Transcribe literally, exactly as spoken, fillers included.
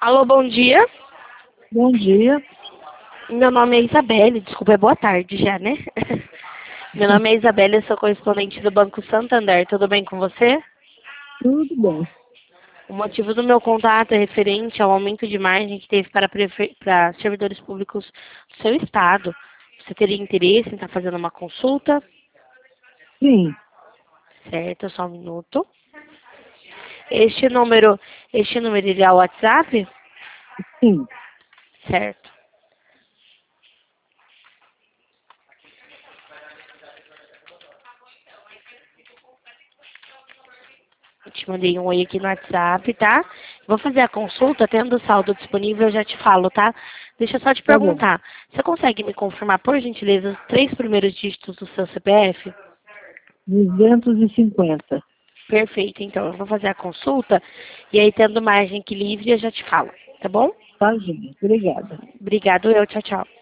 Alô, bom dia. Bom dia. Meu nome é Isabelle, desculpa, é boa tarde já, né? Meu nome é Isabelle, eu sou correspondente do Banco Santander. Tudo bem com você? Tudo bem. O motivo do meu contato é referente ao aumento de margem que teve para, prefe... para servidores públicos do seu estado. Você teria interesse em estar fazendo uma consulta? Sim, Certo, só um minuto. Este número, este número ele é o WhatsApp? sim. Certo. Eu te mandei um oi aqui no WhatsApp, tá? Vou fazer a consulta, tendo o saldo disponível, eu já te falo, tá? Deixa eu só te Tá bom. perguntar. Você consegue me confirmar, por gentileza, os três primeiros dígitos do seu C P F? Duzentos e cinquenta. Perfeito, então eu vou fazer a consulta e aí, tendo margem que livre, eu já te falo, tá bom? Tá, gente. Obrigada. Obrigado, eu, tchau, tchau.